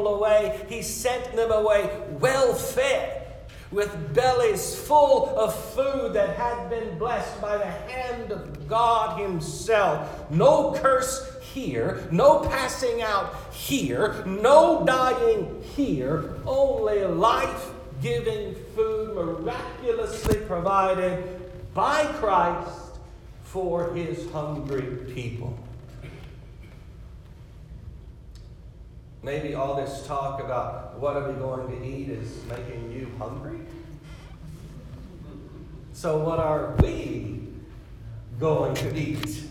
away, he sent them away well fed, with bellies full of food that had been blessed by the hand of God himself. No curse here, no passing out here, no dying here, only life-giving food miraculously provided by Christ for his hungry people. Maybe all this talk about what are we going to eat is making you hungry. So what are we going to eat?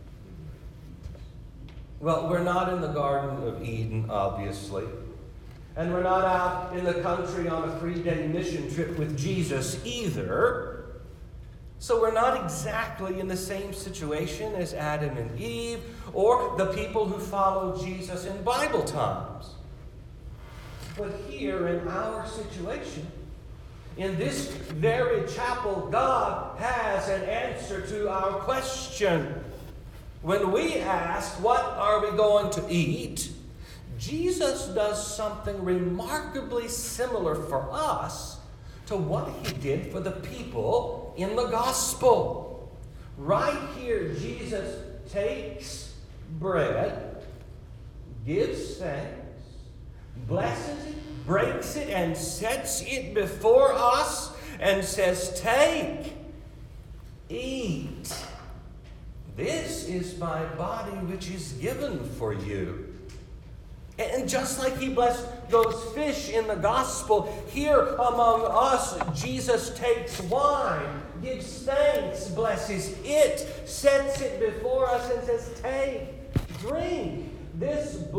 Well, we're not in the Garden of Eden, obviously. And we're not out in the country on a 3-day mission trip with Jesus either. So we're not exactly in the same situation as Adam and Eve or the people who followed Jesus in Bible times. But here in our situation, in this very chapel, God has an answer to our question. When we ask, what are we going to eat? Jesus does something remarkably similar for us to what he did for the people in the gospel. Right here, Jesus takes bread, gives thanks, blesses it, breaks it, and sets it before us and says, "Take, eat. This is my body which is given for you." And just like he blessed those fish in the gospel, here among us, Jesus takes wine, gives thanks, blesses it, sets it before us and says, "Take, drink. This is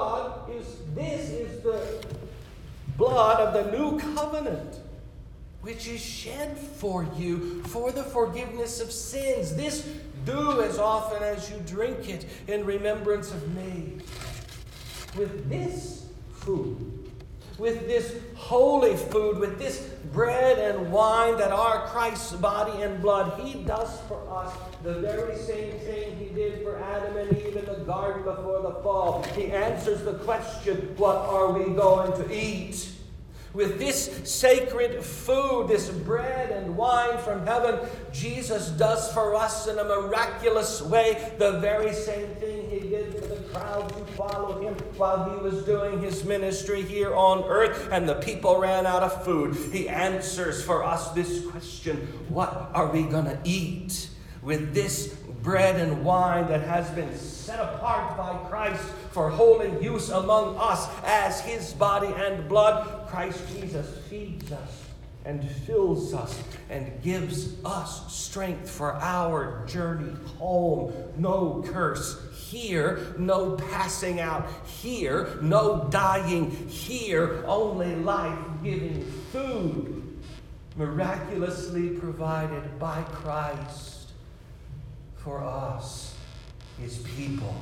the blood of the new covenant, which is shed for you for the forgiveness of sins. This do as often as you drink it in remembrance of me." With this food, with this holy food, with this bread and wine that are Christ's body and blood, he does for us the very same thing he did for Adam and Eve in the garden before the fall. He answers the question, what are we going to eat? With this sacred food, this bread and wine from heaven, Jesus does for us in a miraculous way the very same thing he did for the crowds who followed him while he was doing his ministry here on earth and the people ran out of food. He answers for us this question, what are we going to eat? With this bread and wine that has been set apart by Christ for holy use among us as his body and blood, Christ Jesus feeds us and fills us and gives us strength for our journey home. No curse here, no passing out here, no dying here, only life-giving food miraculously provided by Christ for us, his people.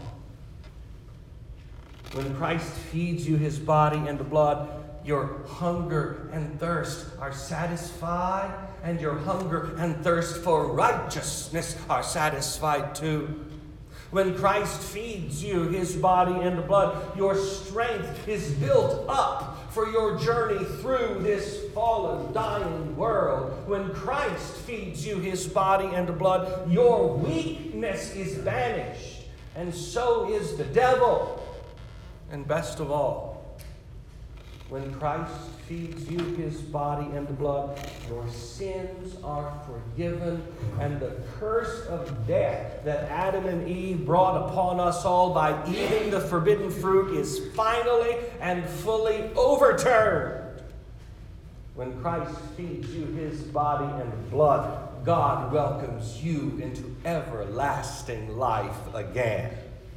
When Christ feeds you his body and blood, your hunger and thirst are satisfied, and your hunger and thirst for righteousness are satisfied too. When Christ feeds you his body and blood, your strength is built up for your journey through this fallen, dying world. When Christ feeds you his body and blood, your weakness is banished, and so is the devil. And best of all, when Christ feeds you his body and blood, your sins are forgiven, and the curse of death that Adam and Eve brought upon us all by eating the forbidden fruit is finally and fully overturned. When Christ feeds you his body and blood, God welcomes you into everlasting life again.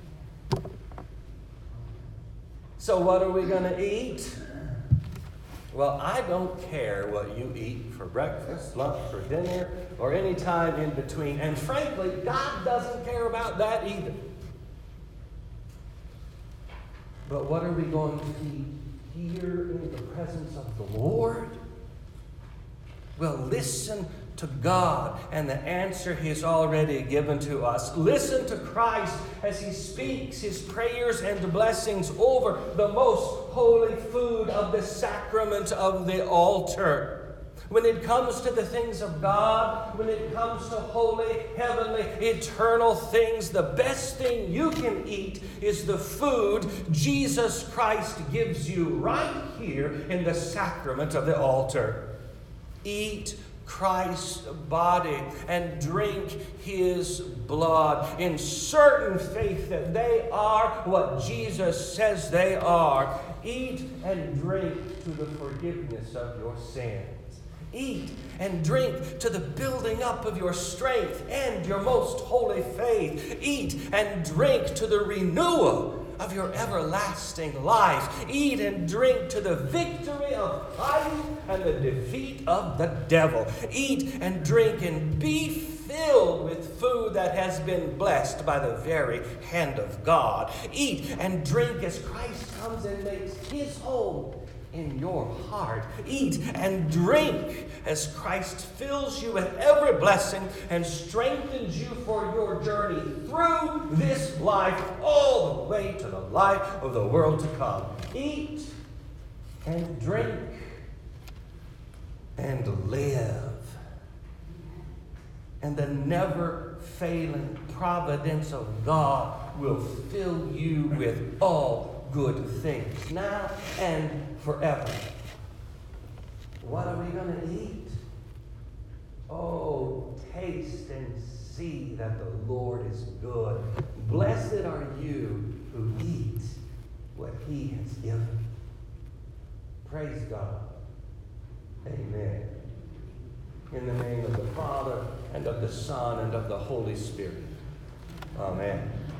So what are we going to eat? Well, I don't care what you eat for breakfast, lunch, or dinner, or any time in between. And frankly, God doesn't care about that either. But what are we going to eat here in the presence of the Lord? Well, listen to God and the answer He has already given to us. Listen to Christ as He speaks His prayers and blessings over the most holy food of the sacrament of the altar. When it comes to the things of God, when it comes to holy, heavenly, eternal things, the best thing you can eat is the food Jesus Christ gives you right here in the sacrament of the altar. Eat Christ's body and drink His blood in certain faith that they are what Jesus says they are. Eat and drink to the forgiveness of your sins. Eat and drink to the building up of your strength and your most holy faith. Eat and drink to the renewal of your everlasting life. Eat and drink to the victory of Christ and the defeat of the devil. Eat and drink and be filled with food that has been blessed by the very hand of God. Eat and drink as Christ comes and makes His home in your heart. Eat and drink as Christ fills you with every blessing and strengthens you for your journey through this life all the way to the life of the world to come. Eat and drink and live. And the never-failing providence of God will fill you with all good things, now and forever. What are we going to eat? Oh, taste and see that the Lord is good. Blessed are you who eat what He has given. Praise God. Amen. In the name of the Father, and of the Son, and of the Holy Spirit. Amen.